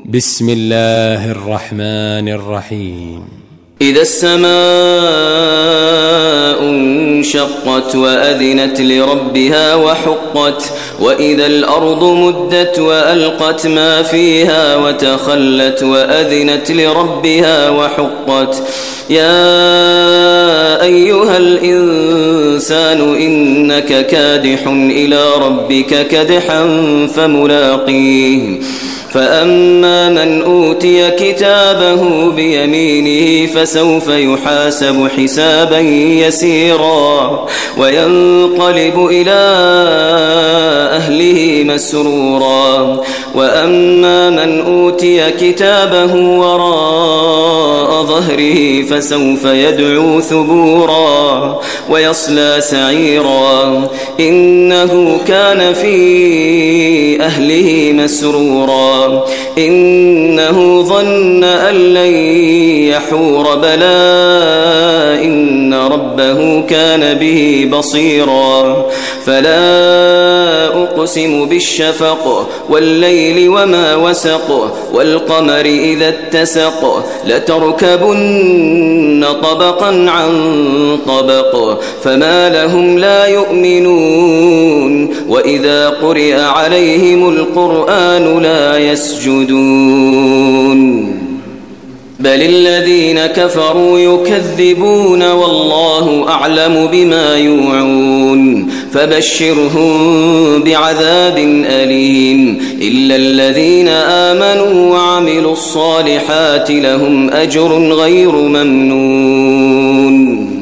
بسم الله الرحمن الرحيم. إذا السماء انشقت وأذنت لربها وحقت وإذا الأرض مدت وألقت ما فيها وتخلت وأذنت لربها وحقت يا أيها الإنسان إنك كادح إلى ربك كدحا فملاقيه فأما من أوتي كتابه بيمينه فسوف يحاسب حسابا يسيرا وينقلب إلى أهله مسرورا وأما من أوتي كتابه وراء ظهره فسوف يدعو ثبورا ويصلى سعيرا إنه كان في أهله مسرورا إنه ظن أن لن يحور بلى إن ربه كان به بصيرا فلا أقسم بالشفق والليل وما وسق والقمر إذا اتسق لتركبن طبقا عن طبق فما لهم لا يؤمنون وإذا قرئ عليهم القرآن لا يسجدون بل الذين كفروا يكذبون والله أعلم بما يوعون فبشرهم بعذاب أليم إلا الذين آمنوا وعملوا الصالحات لهم أجر غير ممنون.